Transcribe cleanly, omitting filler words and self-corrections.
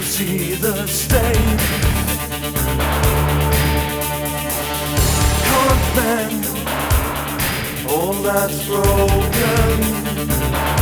see the stain. Can't mend all that's broken.